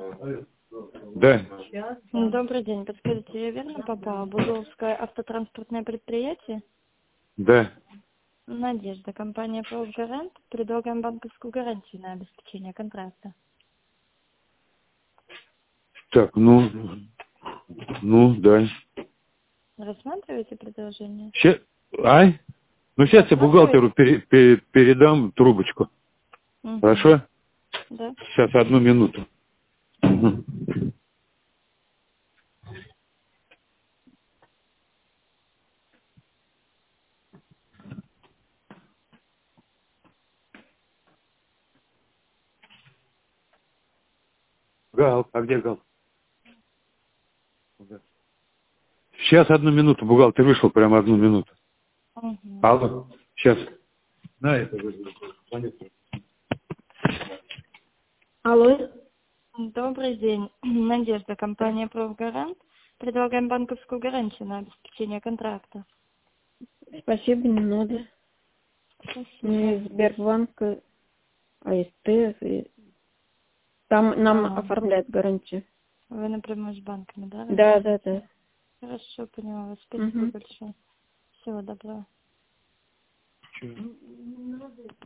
Да. Добрый день. Подскажите, я верно попала? Бузовское автотранспортное предприятие? Да. Надежда. Компания «Профгарант». Предлагаем банковскую гарантию на обеспечение контракта. Так, да. Рассматриваете предложение? Сейчас, Ну, сейчас я бухгалтеру передам трубочку. Угу. Хорошо? Да. Сейчас, 1 минуту. Мгм. Гал, а где Гал? Сейчас 1 минуту, бухгалтер вышел, прямо 1 минуту. Угу. Алло, сейчас. На это вызову. Алло. Добрый день. Надежда. Компания «Профгарант». Предлагаем банковскую гарантию на обеспечение контракта. Спасибо, не надо. Спасибо. Мне Сбербанк, АСТ, и там нам оформляют гарантию. Вы напрямую с банками, да? Да. Хорошо, поняла вас. Спасибо большое. Всего доброго.